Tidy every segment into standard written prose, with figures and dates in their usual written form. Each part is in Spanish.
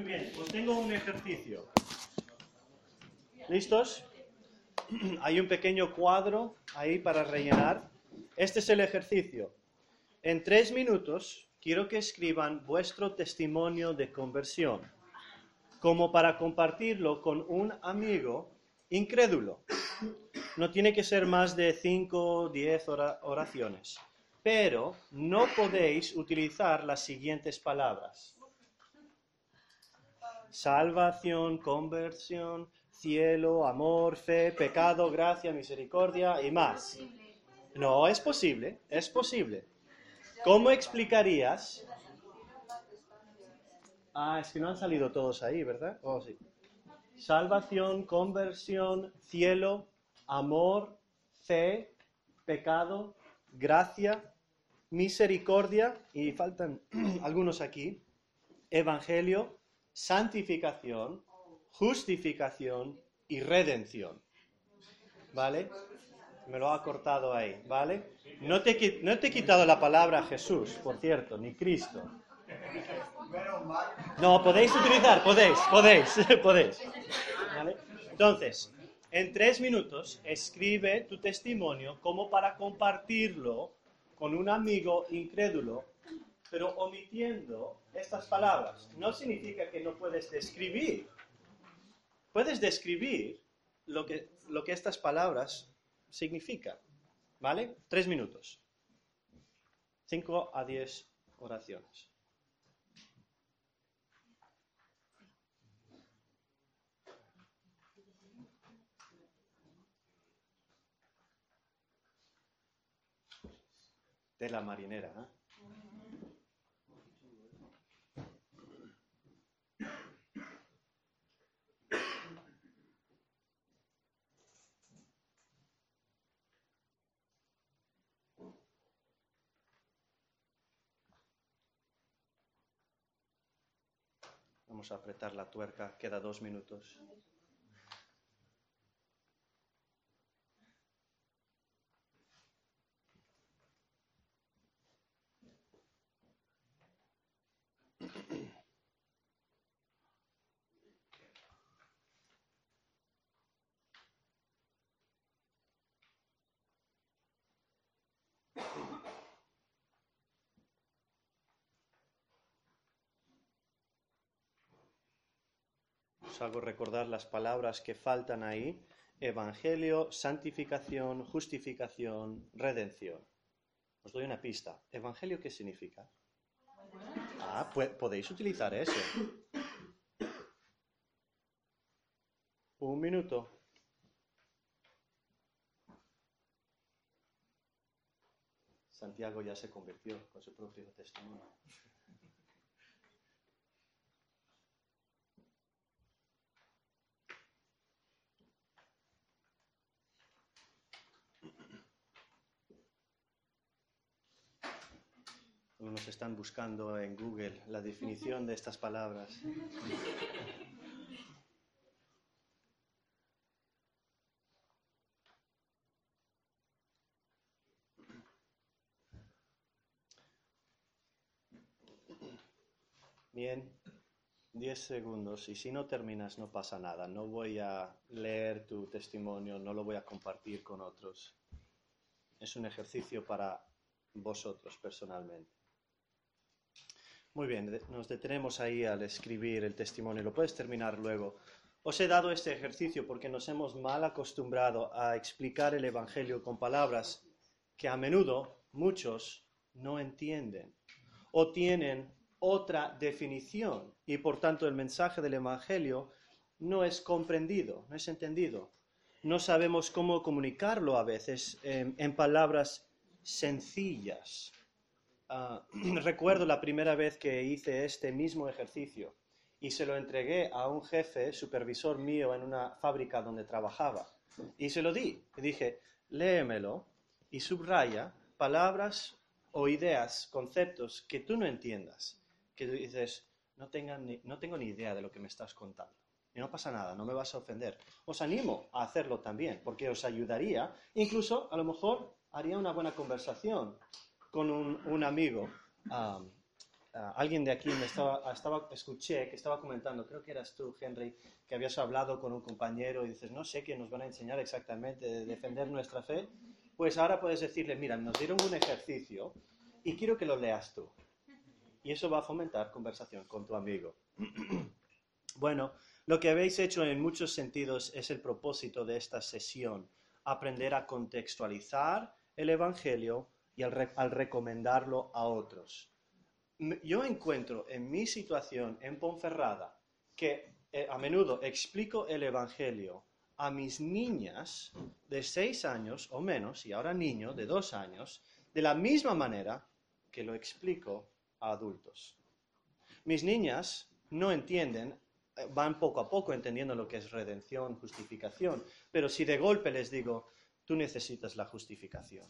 bien, os tengo un ejercicio. ¿Listos? Hay un pequeño cuadro ahí para rellenar. Este es el ejercicio. En 3 minutos quiero que escriban vuestro testimonio de conversión, como para compartirlo con un amigo incrédulo. No tiene que ser más de 5 o 10 oraciones, pero no podéis utilizar las siguientes palabras: salvación, conversión, cielo, amor, fe, pecado, gracia, misericordia y más. No, es posible, es posible. ¿Cómo explicarías? Es que no han salido todos ahí, ¿verdad? Oh, sí. Salvación, conversión, cielo, amor, fe, pecado, gracia, misericordia, y faltan algunos aquí, evangelio, santificación, justificación y redención. ¿Vale? Me lo ha cortado ahí, ¿vale? No te he quitado la palabra Jesús, por cierto, ni Cristo. No, podéis utilizar, podéis. ¿Vale? Entonces, en 3 minutos, escribe tu testimonio como para compartirlo con un amigo incrédulo, pero omitiendo estas palabras. No significa que no puedes describir. Puedes describir lo que estas palabras significan. ¿Vale? 3 minutos. 5 a 10 oraciones. De la marinera, ¿eh? Vamos a apretar la tuerca, queda 2 minutos. Os hago recordar las palabras que faltan ahí: evangelio, santificación, justificación, redención. Os doy una pista. ¿Evangelio qué significa? Podéis utilizar eso. 1 minuto. Santiago ya se convirtió con su propio testimonio. Algunos están buscando en Google la definición de estas palabras. Bien, 10 segundos, y si no terminas no pasa nada. No voy a leer tu testimonio, no lo voy a compartir con otros. Es un ejercicio para vosotros personalmente. Muy bien, nos detenemos ahí al escribir el testimonio. Lo puedes terminar luego. Os he dado este ejercicio porque nos hemos mal acostumbrado a explicar el Evangelio con palabras que a menudo muchos no entienden o tienen otra definición, y por tanto el mensaje del Evangelio no es comprendido, no es entendido. No sabemos cómo comunicarlo a veces en palabras sencillas. Recuerdo la primera vez que hice este mismo ejercicio y se lo entregué a un jefe, supervisor mío en una fábrica donde trabajaba, y se lo di. Y dije: léemelo y subraya palabras o ideas, conceptos que tú no entiendas, que tú dices: no tengo ni idea de lo que me estás contando. Y no pasa nada, no me vas a ofender. Os animo a hacerlo también, porque os ayudaría, incluso a lo mejor haría una buena conversación con un amigo alguien de aquí escuché que estaba comentando, creo que eras tú, Henry, que habías hablado con un compañero y dices, no sé qué nos van a enseñar exactamente de defender nuestra fe. Pues ahora puedes decirle, mira, nos dieron un ejercicio y quiero que lo leas tú. Y eso va a fomentar conversación con tu amigo. Bueno, lo que habéis hecho en muchos sentidos es el propósito de esta sesión, aprender a contextualizar el Evangelio y al recomendarlo a otros. Yo encuentro en mi situación en Ponferrada que a menudo explico el Evangelio a mis niñas de 6 años o menos, y ahora niño de 2 años, de la misma manera que lo explico a adultos. Mis niñas no entienden, van poco a poco entendiendo lo que es redención, justificación, pero si de golpe les digo, tú necesitas la justificación,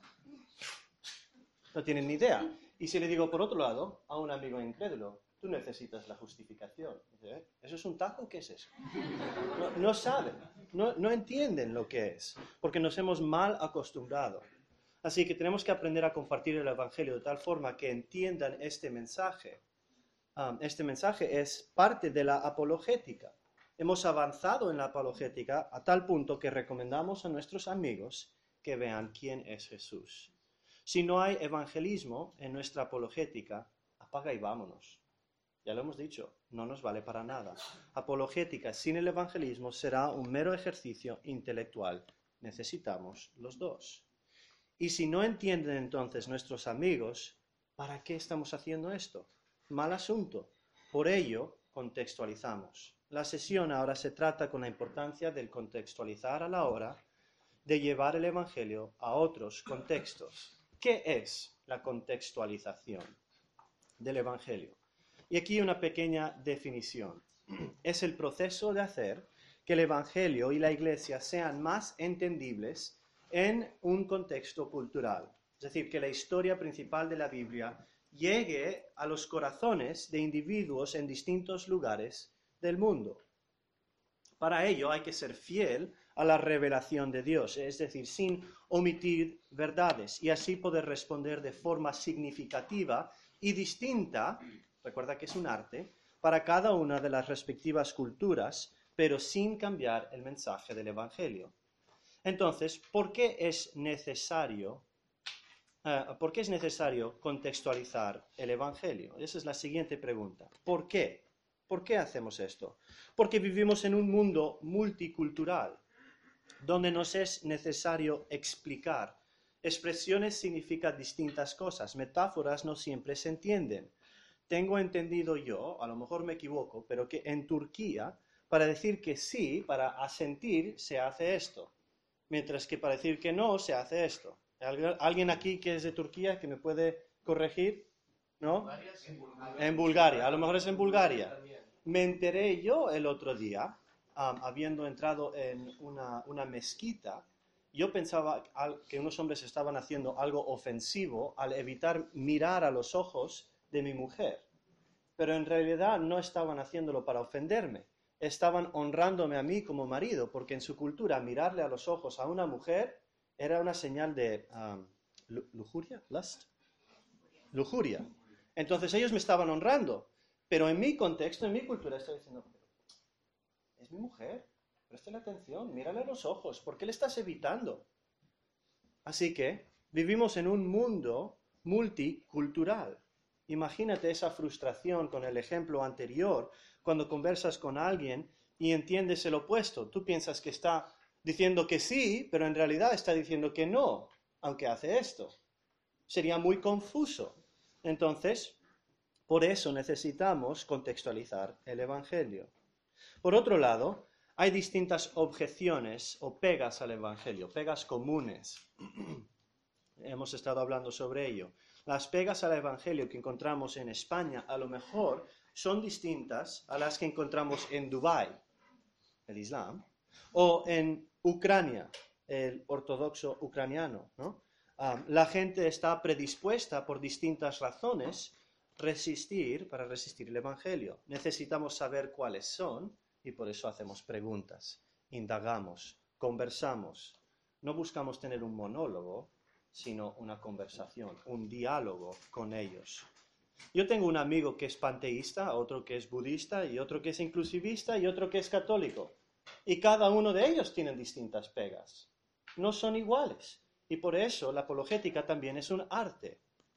no tienen ni idea. Y si le digo, por otro lado, a un amigo incrédulo, tú necesitas la justificación, dice, ¿eso es un taco? ¿Qué es eso? No saben, no entienden lo que es, porque nos hemos mal acostumbrado. Así que tenemos que aprender a compartir el Evangelio de tal forma que entiendan este mensaje. Este mensaje es parte de la apologética. Hemos avanzado en la apologética a tal punto que recomendamos a nuestros amigos que vean quién es Jesús. Si no hay evangelismo en nuestra apologética, apaga y vámonos. Ya lo hemos dicho, no nos vale para nada. Apologética sin el evangelismo será un mero ejercicio intelectual. Necesitamos los dos. Y si no entienden entonces nuestros amigos, ¿para qué estamos haciendo esto? Mal asunto. Por ello, contextualizamos. La sesión ahora se trata con la importancia del contextualizar a la hora de llevar el Evangelio a otros contextos. ¿Qué es la contextualización del Evangelio? Y aquí una pequeña definición. Es el proceso de hacer que el Evangelio y la Iglesia sean más entendibles en un contexto cultural. Es decir, que la historia principal de la Biblia llegue a los corazones de individuos en distintos lugares del mundo. Para ello hay que ser fiel a la revelación de Dios, es decir, sin omitir verdades, y así poder responder de forma significativa y distinta, recuerda que es un arte, para cada una de las respectivas culturas, pero sin cambiar el mensaje del Evangelio. Entonces, ¿por qué es necesario contextualizar el Evangelio? Esa es la siguiente pregunta. ¿Por qué? ¿Por qué hacemos esto? Porque vivimos en un mundo multicultural, donde nos es necesario explicar. Expresiones significan distintas cosas, metáforas no siempre se entienden. Tengo entendido yo, a lo mejor me equivoco, pero que en Turquía, para decir que sí, para asentir, se hace esto, mientras que para decir que no, se hace esto. ¿Alguien aquí que es de Turquía que me puede corregir? ¿No? En Bulgaria, a lo mejor es en Bulgaria. Me enteré yo el otro día, habiendo entrado en una mezquita, yo pensaba que unos hombres estaban haciendo algo ofensivo al evitar mirar a los ojos de mi mujer. Pero en realidad no estaban haciéndolo para ofenderme. Estaban honrándome a mí como marido, porque en su cultura mirarle a los ojos a una mujer era una señal de lujuria, lust, lujuria. Entonces ellos me estaban honrando, pero en mi contexto, en mi cultura, estoy diciendo, es mi mujer, préstale atención, mírale a los ojos, ¿por qué le estás evitando? Así que vivimos en un mundo multicultural. Imagínate esa frustración con el ejemplo anterior, cuando conversas con alguien y entiendes el opuesto. Tú piensas que está diciendo que sí, pero en realidad está diciendo que no, aunque hace esto. Sería muy confuso. Entonces, por eso necesitamos contextualizar el Evangelio. Por otro lado, hay distintas objeciones o pegas al Evangelio, pegas comunes. Hemos estado hablando sobre ello. Las pegas al Evangelio que encontramos en España a lo mejor son distintas a las que encontramos en Dubái, el Islam, o en Ucrania, el ortodoxo ucraniano, ¿no? La gente está predispuesta por distintas razones para resistir el Evangelio. Necesitamos saber cuáles son y por eso hacemos preguntas, indagamos, conversamos. No buscamos tener un monólogo, sino una conversación, un diálogo con ellos. Yo tengo un amigo que es panteísta, otro que es budista, y otro que es inclusivista, y otro que es católico. Y cada uno de ellos tiene distintas pegas. No son iguales. Y por eso la apologética también es un arte.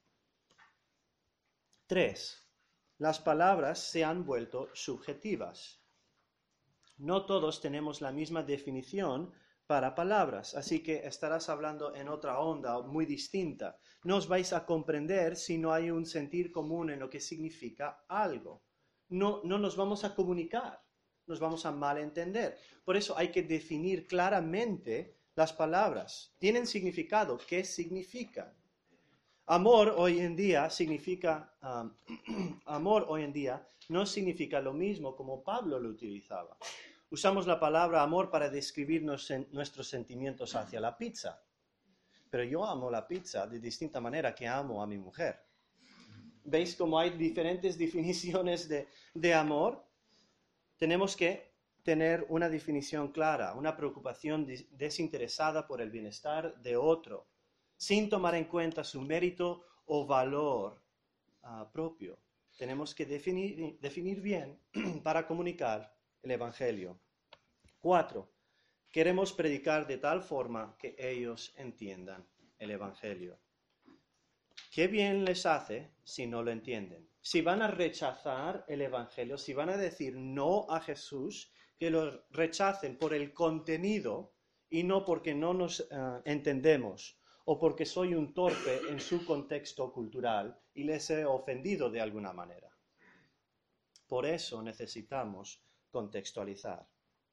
3. Las palabras se han vuelto subjetivas. No todos tenemos la misma definición para palabras, así que estarás hablando en otra onda muy distinta. No os vais a comprender si no hay un sentir común en lo que significa algo. No nos vamos a comunicar, nos vamos a malentender. Por eso hay que definir claramente las palabras. ¿Tienen significado? ¿Qué significan? Amor hoy en día significa, amor hoy en día no significa lo mismo como Pablo lo utilizaba. Usamos la palabra amor para describir nuestros sentimientos hacia la pizza, pero yo amo la pizza de distinta manera que amo a mi mujer. ¿Veis cómo hay diferentes definiciones de amor? Tenemos que tener una definición clara, una preocupación desinteresada por el bienestar de otro, sin tomar en cuenta su mérito o valor propio. Tenemos que definir bien para comunicar el Evangelio. 4. Queremos predicar de tal forma que ellos entiendan el Evangelio. ¿Qué bien les hace si no lo entienden? Si van a rechazar el Evangelio, si van a decir no a Jesús, que lo rechacen por el contenido y no porque no nos entendemos o porque soy un torpe en su contexto cultural y les he ofendido de alguna manera. Por eso necesitamos contextualizar.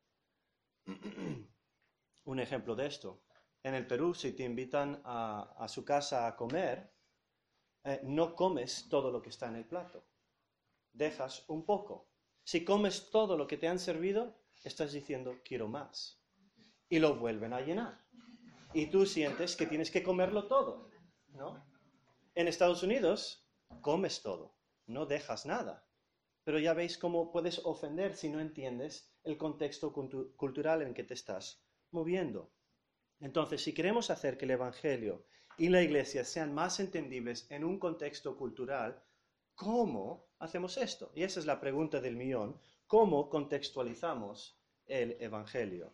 Un ejemplo de esto. En el Perú, si te invitan a su casa a comer, no comes todo lo que está en el plato. Dejas un poco. Si comes todo lo que te han servido, estás diciendo quiero más. Y lo vuelven a llenar. Y tú sientes que tienes que comerlo todo, ¿no? En Estados Unidos, comes todo, no dejas nada. Pero ya veis cómo puedes ofender si no entiendes el contexto cultural en que te estás moviendo. Entonces, si queremos hacer que el Evangelio y la Iglesia sean más entendibles en un contexto cultural, ¿cómo hacemos esto? Y esa es la pregunta del millón. ¿Cómo contextualizamos el Evangelio?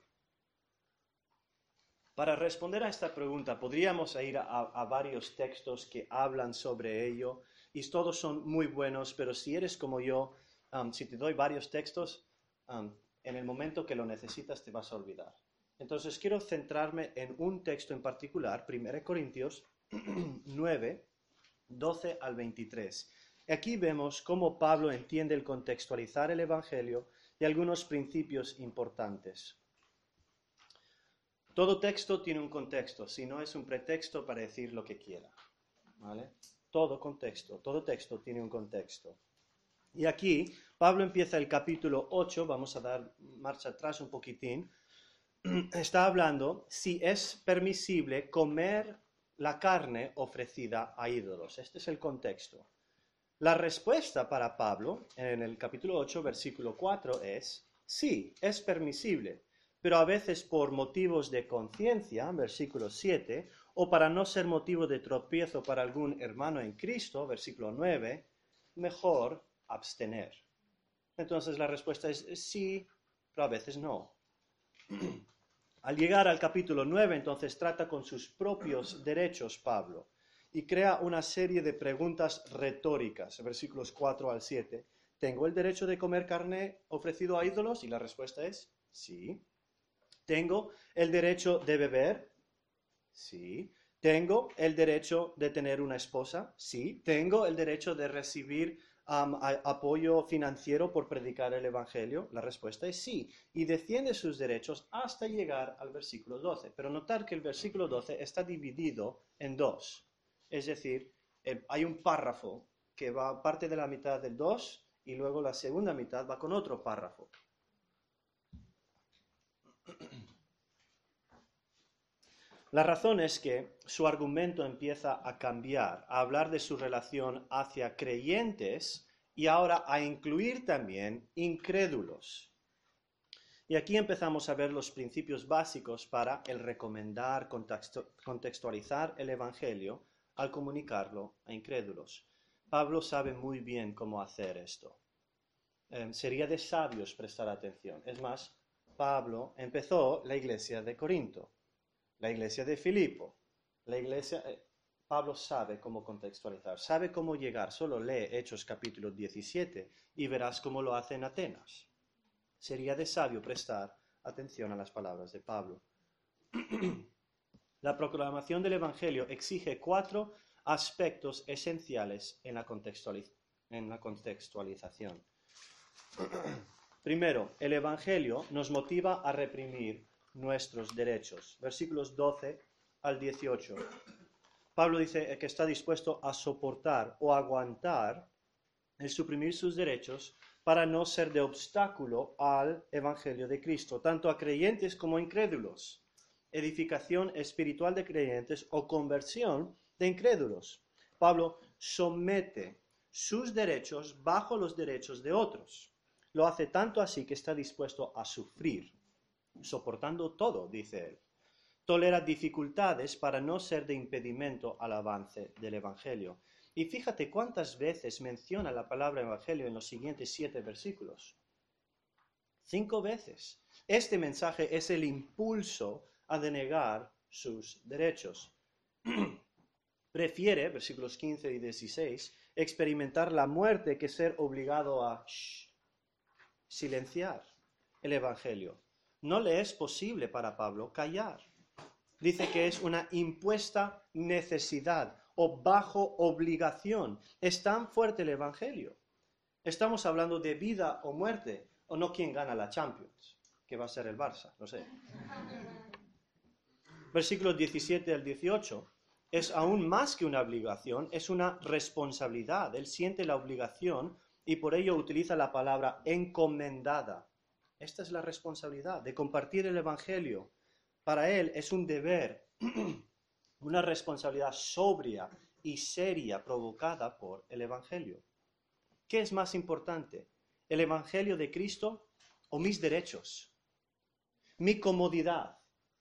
Para responder a esta pregunta, podríamos ir a varios textos que hablan sobre ello, y todos son muy buenos, pero si eres como yo, si te doy varios textos, en el momento que lo necesitas te vas a olvidar. Entonces quiero centrarme en un texto en particular, 1 Corintios 9, 12 al 23. Aquí vemos cómo Pablo entiende el contextualizar el Evangelio y algunos principios importantes. Todo texto tiene un contexto, si no es un pretexto para decir lo que quiera, ¿vale? Todo texto tiene un contexto. Y aquí Pablo empieza el capítulo 8, vamos a dar marcha atrás un poquitín, está hablando si es permisible comer la carne ofrecida a ídolos. Este es el contexto. La respuesta para Pablo en el capítulo 8, versículo 4 es, sí, es permisible, pero a veces por motivos de conciencia, versículo 7, o para no ser motivo de tropiezo para algún hermano en Cristo, versículo 9, mejor abstener. Entonces la respuesta es sí, pero a veces no. Al llegar al capítulo 9, entonces trata con sus propios derechos Pablo y crea una serie de preguntas retóricas, versículos 4 al 7. ¿Tengo el derecho de comer carne ofrecido a ídolos? Y la respuesta es sí. ¿Tengo el derecho de beber? Sí. ¿Tengo el derecho de tener una esposa? Sí. ¿Tengo el derecho de recibir apoyo financiero por predicar el Evangelio? La respuesta es sí. Y defiende sus derechos hasta llegar al versículo 12. Pero notar que el versículo 12 está dividido en dos. Es decir, hay un párrafo que va parte de la mitad del 2 y luego la segunda mitad va con otro párrafo. La razón es que su argumento empieza a cambiar, a hablar de su relación hacia creyentes y ahora a incluir también incrédulos. Y aquí empezamos a ver los principios básicos para el recomendar, contextualizar el Evangelio al comunicarlo a incrédulos. Pablo sabe muy bien cómo hacer esto. Sería de sabios prestar atención. Es más, Pablo empezó la iglesia de Corinto, la iglesia de Filipo, la iglesia... Pablo sabe cómo contextualizar, sabe cómo llegar. Solo lee Hechos capítulo 17 y verás cómo lo hace en Atenas. Sería de sabio prestar atención a las palabras de Pablo. La proclamación del Evangelio exige 4 aspectos esenciales en la contextualización. Primero, el Evangelio nos motiva a reprimir nuestros derechos. Versículos 12 al 18. Pablo dice que está dispuesto a soportar o aguantar el suprimir sus derechos para no ser de obstáculo al Evangelio de Cristo, tanto a creyentes como a incrédulos. Edificación espiritual de creyentes o conversión de incrédulos. Pablo somete sus derechos bajo los derechos de otros. Lo hace tanto así que está dispuesto a sufrir, soportando todo, dice él. Tolera dificultades para no ser de impedimento al avance del Evangelio. Y fíjate cuántas veces menciona la palabra Evangelio en los siguientes 7 versículos. 5 veces. Este mensaje es el impulso a denegar sus derechos. Prefiere, versículos 15 y 16, experimentar la muerte que ser obligado a silenciar el Evangelio. No le es posible para Pablo callar. Dice que es una impuesta necesidad o bajo obligación. Es tan fuerte el Evangelio. Estamos hablando de vida o muerte, o no quién gana la Champions, que va a ser el Barça, no sé. Versículos 17 al 18 es aún más que una obligación, es una responsabilidad. Él siente la obligación y por ello utiliza la palabra encomendada. Esta es la responsabilidad de compartir el Evangelio. Para él es un deber, una responsabilidad sobria y seria provocada por el Evangelio. ¿Qué es más importante? ¿El Evangelio de Cristo o mis derechos? Mi comodidad.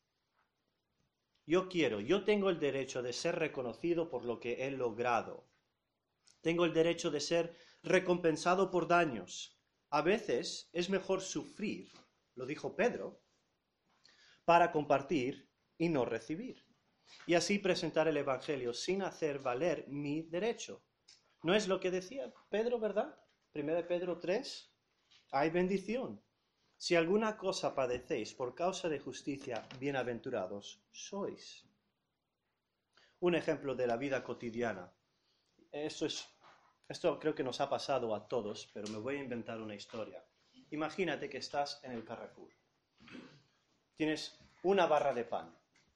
Yo tengo el derecho de ser reconocido por lo que he logrado. Tengo el derecho de ser recompensado por daños. A veces es mejor sufrir, lo dijo Pedro, para compartir y no recibir. Y así presentar el Evangelio sin hacer valer mi derecho. ¿No es lo que decía Pedro, verdad? 1 Pedro 3, hay bendición. Si alguna cosa padecéis por causa de justicia, bienaventurados sois. Un ejemplo de la vida cotidiana. Esto creo que nos ha pasado a todos, pero me voy a inventar una historia. Imagínate que estás en el Carrefour. Tienes una barra de pan.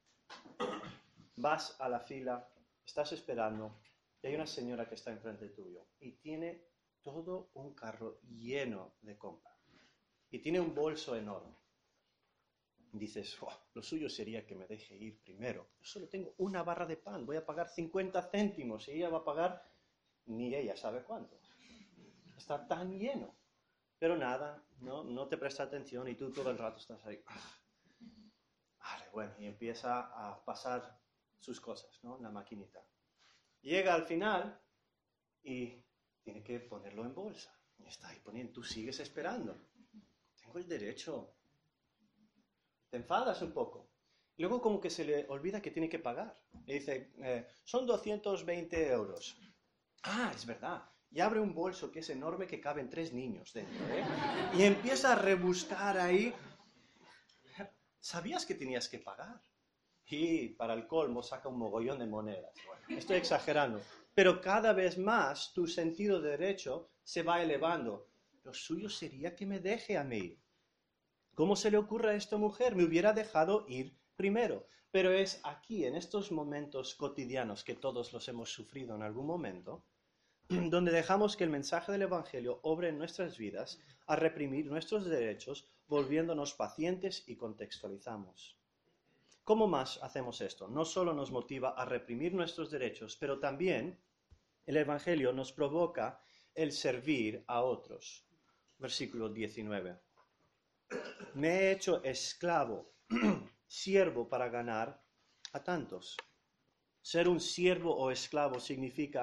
Vas a la fila, estás esperando, y hay una señora que está enfrente tuyo y tiene todo un carro lleno de compra. Y tiene un bolso enorme. Dices, lo suyo sería que me deje ir primero. Yo solo tengo una barra de pan, voy a pagar 50 céntimos y ella va a pagar ni ella sabe cuánto. Está tan lleno. Pero nada, no te presta atención y tú todo el rato estás ahí. Vale, bueno, y empieza a pasar sus cosas, ¿no? La maquinita. Llega al final y tiene que ponerlo en bolsa. Y está ahí poniendo, tú sigues esperando. Tengo el derecho. Te enfadas un poco. Luego como que se le olvida que tiene que pagar. Y dice, son 220 euros. Ah, es verdad. Y abre un bolso que es enorme que caben 3 niños dentro, ¿eh? Y empieza a rebuscar ahí. ¿Sabías que tenías que pagar? Y para el colmo saca un mogollón de monedas. Bueno, estoy exagerando. Pero cada vez más tu sentido de derecho se va elevando. Lo suyo sería que me deje a mí. ¿Cómo se le ocurre a esta mujer? Me hubiera dejado ir primero. Pero es aquí, en estos momentos cotidianos que todos los hemos sufrido en algún momento, donde dejamos que el mensaje del Evangelio obre en nuestras vidas a reprimir nuestros derechos, volviéndonos pacientes y contextualizamos. ¿Cómo más hacemos esto? No solo nos motiva a reprimir nuestros derechos, pero también el Evangelio nos provoca el servir a otros. Versículo 19. Me he hecho esclavo, siervo para ganar a tantos. Ser un siervo o esclavo significa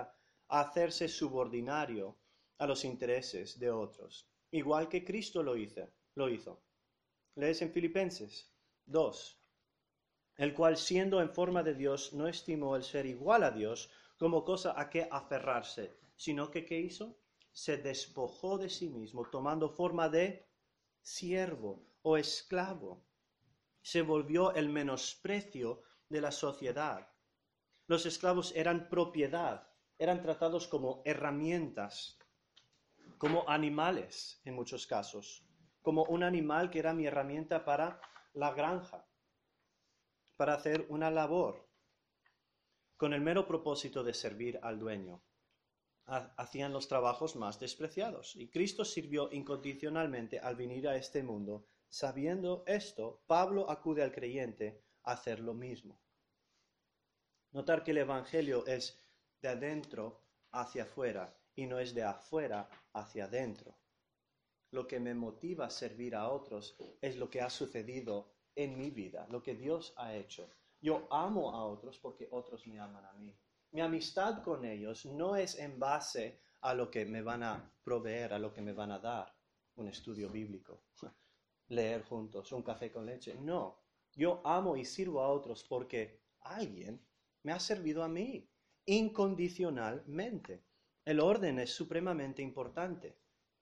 a hacerse subordinario a los intereses de otros, igual que Cristo lo hizo. Lees en Filipenses 2, el cual siendo en forma de Dios no estimó el ser igual a Dios como cosa a que aferrarse, sino que ¿qué hizo? Se despojó de sí mismo, tomando forma de siervo o esclavo. Se volvió el menosprecio de la sociedad. Los esclavos eran propiedad, eran tratados como herramientas, como animales en muchos casos, como un animal que era mi herramienta para la granja, para hacer una labor, con el mero propósito de servir al dueño. Hacían los trabajos más despreciados. Y Cristo sirvió incondicionalmente al venir a este mundo. Sabiendo esto, Pablo acude al creyente a hacer lo mismo. Notar que el Evangelio es de adentro hacia afuera y no es de afuera hacia adentro. Lo que me motiva a servir a otros es lo que ha sucedido en mi vida, lo que Dios ha hecho. Yo amo a otros porque otros me aman a mí. Mi amistad con ellos no es en base a lo que me van a proveer, a lo que me van a dar, un estudio bíblico, leer juntos, un café con leche. No, yo amo y sirvo a otros porque alguien me ha servido a mí, incondicionalmente. El orden es supremamente importante.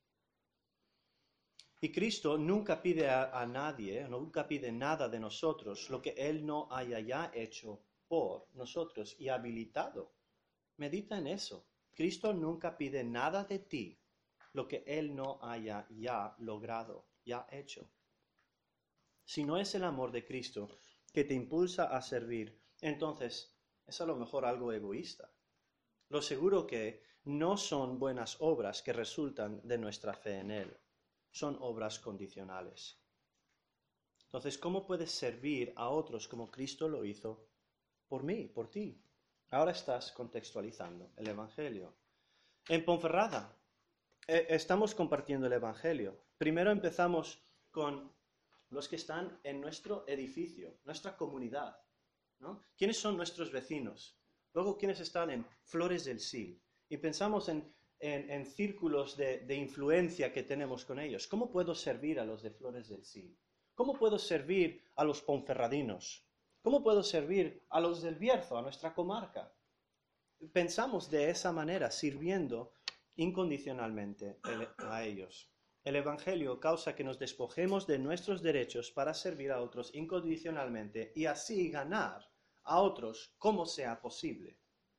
Y Cristo nunca pide a nadie, nunca pide nada de nosotros lo que Él no haya ya hecho por nosotros y habilitado. Medita en eso. Cristo nunca pide nada de ti lo que Él no haya ya logrado, ya hecho. Si no es el amor de Cristo que te impulsa a servir, entonces es a lo mejor algo egoísta. Lo seguro que no son buenas obras que resultan de nuestra fe en Él. Son obras condicionales. Entonces, ¿cómo puedes servir a otros como Cristo lo hizo por mí, por ti? Ahora estás contextualizando el Evangelio. En Ponferrada estamos compartiendo el Evangelio. Primero empezamos con los que están en nuestro edificio, nuestra comunidad, ¿no? ¿Quiénes son nuestros vecinos? Luego, ¿quiénes están en Flores del Sil? Y pensamos en círculos de influencia que tenemos con ellos. ¿Cómo puedo servir a los de Flores del Sil? ¿Cómo puedo servir a los ponferradinos? ¿Cómo puedo servir a los del Bierzo, a nuestra comarca? Pensamos de esa manera, sirviendo incondicionalmente a ellos. El Evangelio causa que nos despojemos de nuestros derechos para servir a otros incondicionalmente y así ganar a otros como sea posible.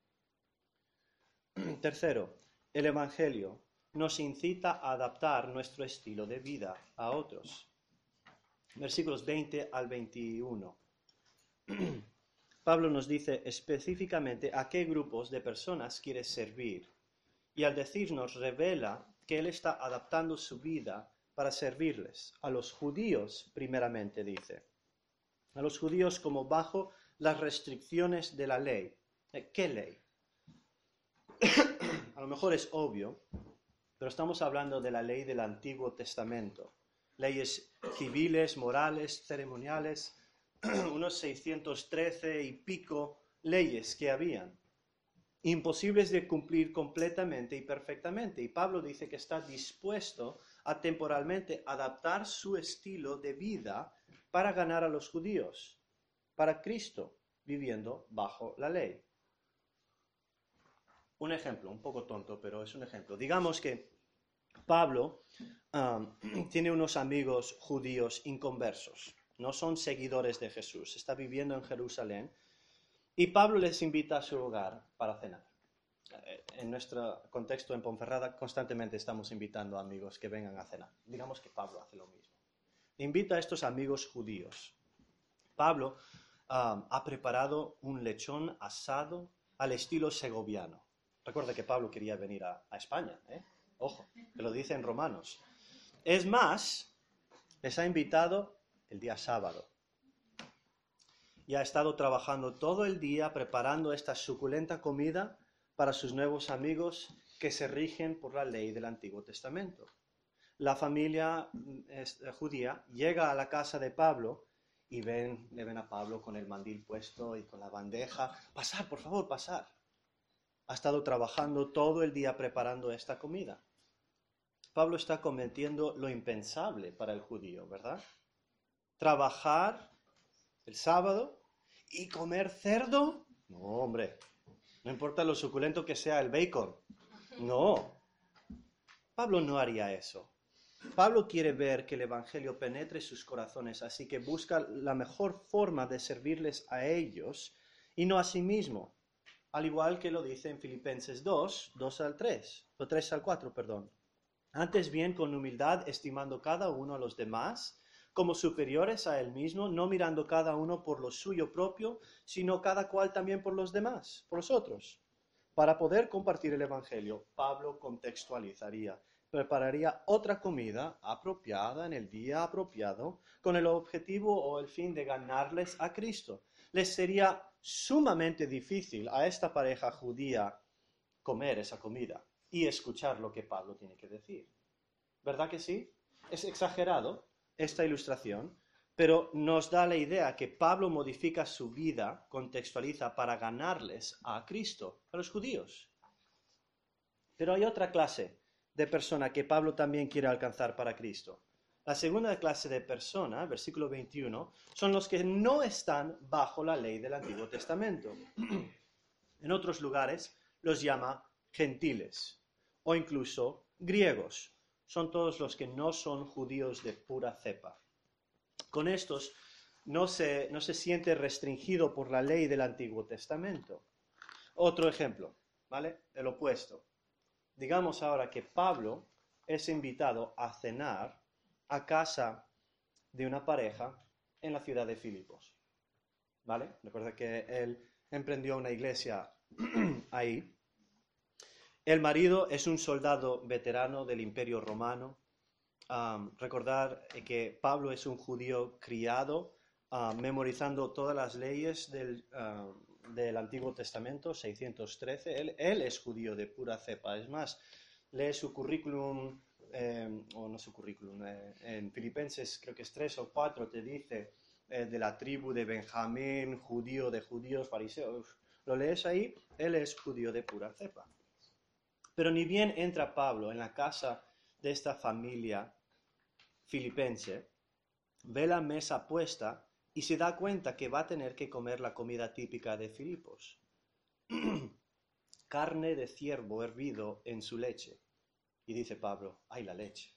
Tercero, el Evangelio nos incita a adaptar nuestro estilo de vida a otros. Versículos 20 al 21. Pablo nos dice específicamente a qué grupos de personas quiere servir. Y al decirnos, revela que él está adaptando su vida para servirles. A los judíos, primeramente, dice. A los judíos como bajo las restricciones de la ley. ¿Qué ley? A lo mejor es obvio, pero estamos hablando de la ley del Antiguo Testamento. Leyes civiles, morales, ceremoniales, unos 613 y pico leyes que habían, imposibles de cumplir completamente y perfectamente. Y Pablo dice que está dispuesto a temporalmente adaptar su estilo de vida para ganar a los judíos, para Cristo, viviendo bajo la ley. Un ejemplo, un poco tonto, pero es un ejemplo. Digamos que Pablo tiene unos amigos judíos inconversos, no son seguidores de Jesús, está viviendo en Jerusalén y Pablo les invita a su hogar para cenar. En nuestro contexto en Ponferrada constantemente estamos invitando a amigos que vengan a cenar. Digamos que Pablo hace lo mismo. Invita a estos amigos judíos. Pablo ha preparado un lechón asado al estilo segoviano. Recuerda que Pablo quería venir a España, ¿eh? Ojo, que lo dice en Romanos. Es más, les ha invitado el día sábado. Y ha estado trabajando todo el día preparando esta suculenta comida para sus nuevos amigos que se rigen por la ley del Antiguo Testamento. La familia judía llega a la casa de Pablo y le ven a Pablo con el mandil puesto y con la bandeja. Pasar, por favor, pasar. ha estado trabajando todo el día preparando esta comida. Pablo está cometiendo lo impensable para el judío, ¿verdad? Trabajar el sábado y comer cerdo. No, hombre, no importa lo suculento que sea el bacon. No, Pablo no haría eso. Pablo quiere ver que el Evangelio penetre sus corazones, así que busca la mejor forma de servirles a ellos y no a sí mismo, al igual que lo dice en Filipenses 2, 2 al 3, o 3 al 4, perdón. Antes bien, con humildad, estimando cada uno a los demás como superiores a él mismo, no mirando cada uno por lo suyo propio, sino cada cual también por los demás, por los otros. Para poder compartir el Evangelio, Pablo contextualizaría, prepararía otra comida apropiada en el día apropiado, con el objetivo o el fin de ganarles a Cristo. Les sería sumamente difícil a esta pareja judía comer esa comida y escuchar lo que Pablo tiene que decir. ¿Verdad que sí? Es exagerado esta ilustración, pero nos da la idea que Pablo modifica su vida, contextualiza para ganarles a Cristo, a los judíos. Pero hay otra clase de persona que Pablo también quiere alcanzar para Cristo. La segunda clase de persona, versículo 21, son los que no están bajo la ley del Antiguo Testamento. En otros lugares los llama gentiles o incluso griegos. Son todos los que no son judíos de pura cepa. Con estos no se siente restringido por la ley del Antiguo Testamento. Otro ejemplo, ¿vale? El opuesto. Digamos ahora que Pablo es invitado a cenar a casa de una pareja en la ciudad de Filipos, ¿vale? Recuerda que él emprendió una iglesia ahí. El marido es un soldado veterano del Imperio Romano. Recordar que Pablo es un judío criado, memorizando todas las leyes del Antiguo Testamento, 613. Él es judío de pura cepa. Es más, lee su currículum, o no su currículum, en Filipenses creo que es 3 o 4, te dice de la tribu de Benjamín, judío de judíos, fariseos. Lo lees ahí, él es judío de pura cepa. Pero ni bien entra Pablo en la casa de esta familia filipense, ve la mesa puesta y se da cuenta que va a tener que comer la comida típica de Filipos. Carne de ciervo hervido en su leche. Y dice Pablo, ¡ay, la leche!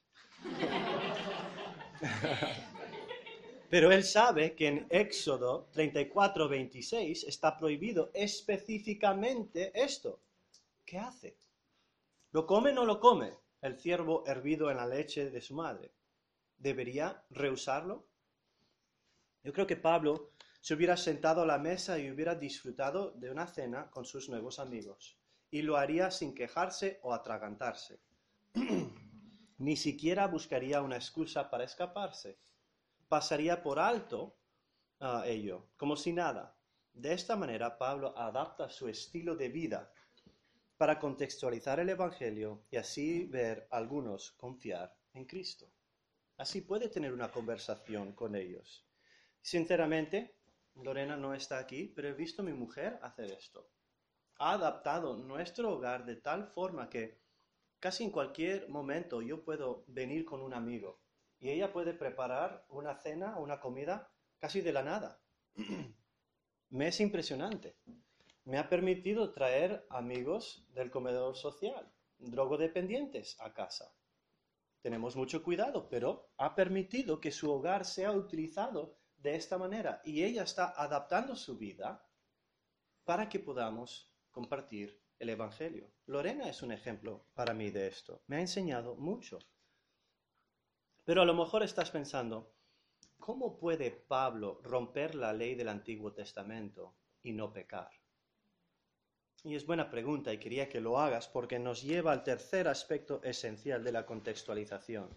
Pero él sabe que en Éxodo 34:26 está prohibido específicamente esto. ¿Qué hace? ¿Lo come o no lo come el ciervo hervido en la leche de su madre? ¿Debería rehusarlo? Yo creo que Pablo se hubiera sentado a la mesa y hubiera disfrutado de una cena con sus nuevos amigos, y lo haría sin quejarse o atragantarse. Ni siquiera buscaría una excusa para escaparse. Pasaría por alto ello, como si nada. De esta manera, Pablo adapta su estilo de vida para contextualizar el Evangelio y así ver a algunos confiar en Cristo. Así puede tener una conversación con ellos. Sinceramente, Lorena no está aquí, pero he visto a mi mujer hacer esto. Ha adaptado nuestro hogar de tal forma que casi en cualquier momento yo puedo venir con un amigo y ella puede preparar una cena o una comida casi de la nada. Me es impresionante. Me ha permitido traer amigos del comedor social, drogodependientes, a casa. Tenemos mucho cuidado, pero ha permitido que su hogar sea utilizado de esta manera y ella está adaptando su vida para que podamos compartir el Evangelio. Lorena es un ejemplo para mí de esto. Me ha enseñado mucho. Pero a lo mejor estás pensando, ¿cómo puede Pablo romper la ley del Antiguo Testamento y no pecar? Y es buena pregunta y quería que lo hagas porque nos lleva al tercer aspecto esencial de la contextualización.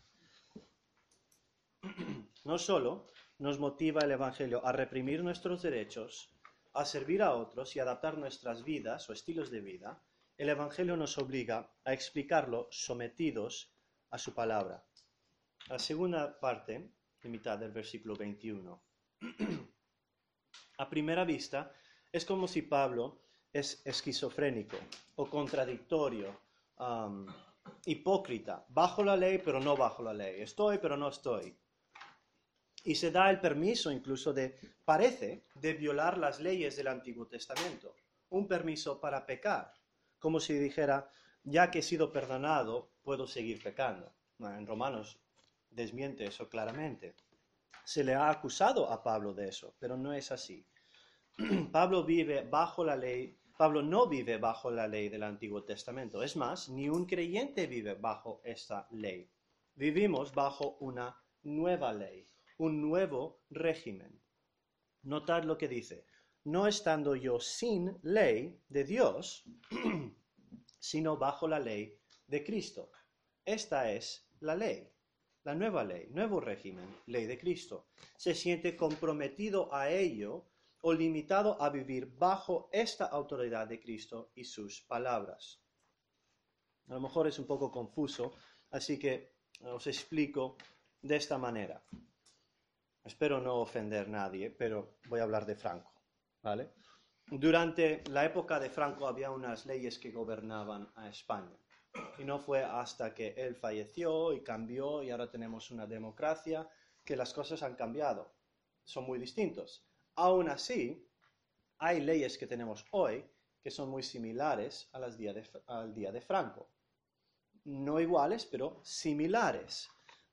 No solo nos motiva el Evangelio a reprimir nuestros derechos, a servir a otros y adaptar nuestras vidas o estilos de vida, el Evangelio nos obliga a explicarlo sometidos a su palabra. La segunda parte, la mitad del versículo 21. A primera vista, es como si Pablo es esquizofrénico o contradictorio, hipócrita, bajo la ley pero no bajo la ley, estoy pero no estoy. Y se da el permiso incluso parece, de violar las leyes del Antiguo Testamento, un permiso para pecar, como si dijera, ya que he sido perdonado, puedo seguir pecando. Bueno, en Romanos desmiente eso claramente. Se le ha acusado a Pablo de eso, pero no es así. Pablo no vive bajo la ley del Antiguo Testamento. Es más, ni un creyente vive bajo esta ley. Vivimos bajo una nueva ley, un nuevo régimen. Notad lo que dice. No estando yo sin ley de Dios, sino bajo la ley de Cristo. Esta es la ley. La nueva ley, nuevo régimen, ley de Cristo. Se siente comprometido a ello o limitado a vivir bajo esta autoridad de Cristo y sus palabras. A lo mejor es un poco confuso, así que os explico de esta manera. Espero no ofender a nadie, pero voy a hablar de Franco, ¿vale? Durante la época de Franco había unas leyes que gobernaban a España. Y no fue hasta que él falleció y cambió y ahora tenemos una democracia que las cosas han cambiado. Son muy distintos. Aún así, hay leyes que tenemos hoy que son muy similares al día de Franco. No iguales, pero similares.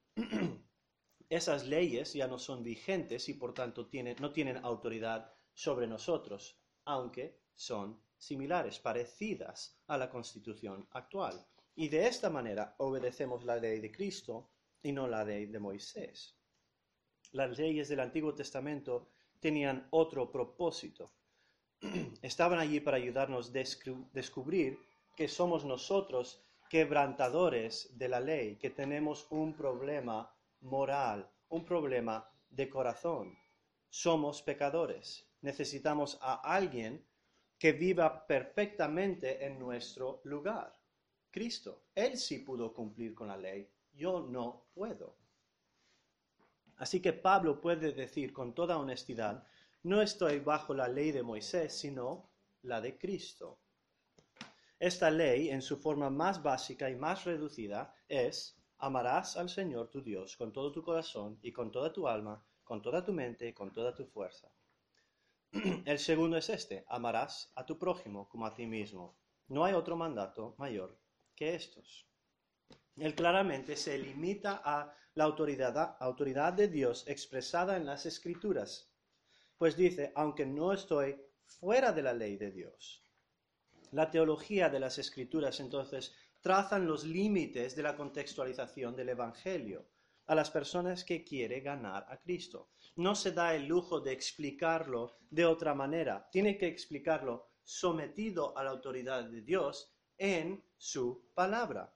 Esas leyes ya no son vigentes y por tanto no tienen autoridad sobre nosotros, aunque son similares, parecidas a la Constitución actual. Y de esta manera obedecemos la ley de Cristo y no la ley de Moisés. Las leyes del Antiguo Testamento tenían otro propósito. Estaban allí para ayudarnos a descubrir que somos nosotros quebrantadores de la ley, que tenemos un problema moral, un problema de corazón. Somos pecadores. Necesitamos a alguien que viva perfectamente en nuestro lugar. Cristo. Él sí pudo cumplir con la ley. Yo no puedo. Así que Pablo puede decir con toda honestidad, no estoy bajo la ley de Moisés, sino la de Cristo. Esta ley, en su forma más básica y más reducida, es: amarás al Señor tu Dios con todo tu corazón y con toda tu alma, con toda tu mente y con toda tu fuerza. El segundo es este: amarás a tu prójimo como a ti mismo. No hay otro mandato mayor que estos. Él claramente se limita a la autoridad de Dios expresada en las Escrituras, pues dice, aunque no estoy fuera de la ley de Dios. La teología de las Escrituras entonces trazan los límites de la contextualización del Evangelio a las personas que quiere ganar a Cristo. No se da el lujo de explicarlo de otra manera, tiene que explicarlo sometido a la autoridad de Dios en su palabra.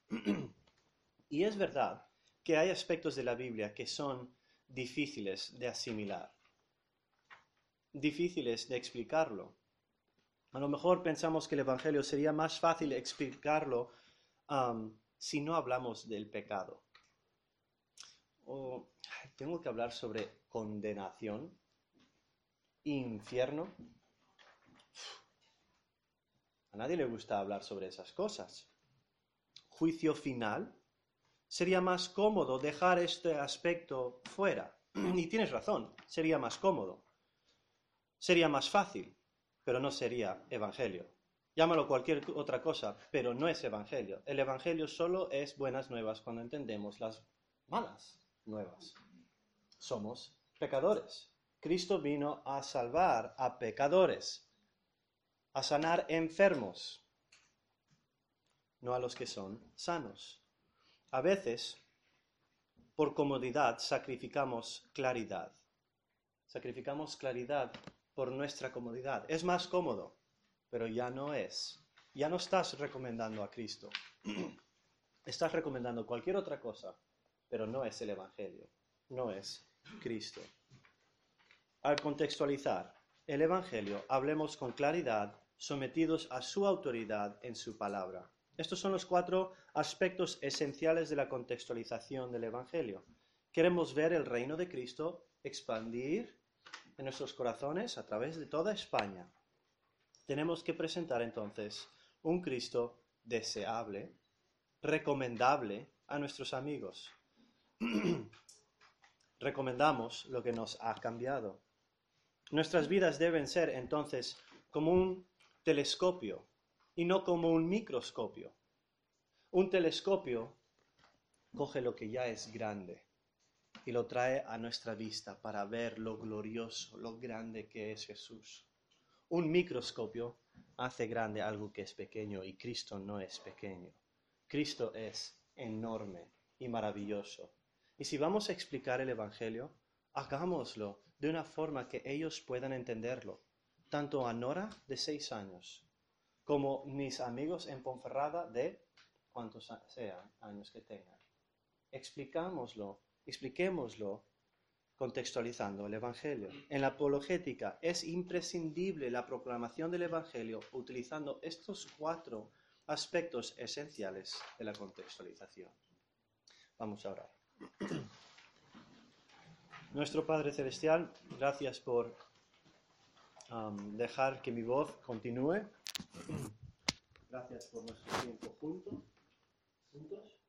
Y es verdad que hay aspectos de la Biblia que son difíciles de asimilar, difíciles de explicarlo. A lo mejor pensamos que el Evangelio sería más fácil explicarlo si no hablamos del pecado. O tengo que hablar sobre condenación, infierno. A nadie le gusta hablar sobre esas cosas. Juicio final. Sería más cómodo dejar este aspecto fuera. Y tienes razón, sería más cómodo. Sería más fácil, pero no sería evangelio. Llámalo cualquier otra cosa, pero no es evangelio. El evangelio solo es buenas nuevas cuando entendemos las malas nuevas. Somos pecadores. Cristo vino a salvar a pecadores, a sanar enfermos, no a los que son sanos. A veces, por comodidad, sacrificamos claridad. Sacrificamos claridad por nuestra comodidad. Es más cómodo, pero ya no es. Ya no estás recomendando a Cristo. Estás recomendando cualquier otra cosa, pero no es el Evangelio, no es Cristo. Al contextualizar el Evangelio, hablemos con claridad, sometidos a su autoridad en su palabra. Estos son los 4 aspectos esenciales de la contextualización del Evangelio. Queremos ver el reino de Cristo expandir en nuestros corazones a través de toda España. tenemos que presentar entonces un Cristo deseable, recomendable a nuestros amigos. Recomendamos lo que nos ha cambiado. Nuestras vidas deben ser entonces como un telescopio y no como un microscopio. Un telescopio coge lo que ya es grande y lo trae a nuestra vista para ver lo glorioso, lo grande que es Jesús. Un microscopio hace grande algo que es pequeño y Cristo no es pequeño. Cristo es enorme y maravilloso. Y si vamos a explicar el Evangelio, hagámoslo de una forma que ellos puedan entenderlo, tanto a Nora de 6 años, como mis amigos en Ponferrada de cuantos sean años que tengan. Expliquémoslo contextualizando el Evangelio. En la apologética es imprescindible la proclamación del Evangelio utilizando estos 4 aspectos esenciales de la contextualización. Vamos a orar. Nuestro Padre Celestial, gracias por dejar que mi voz continúe. Gracias por nuestro tiempo juntos.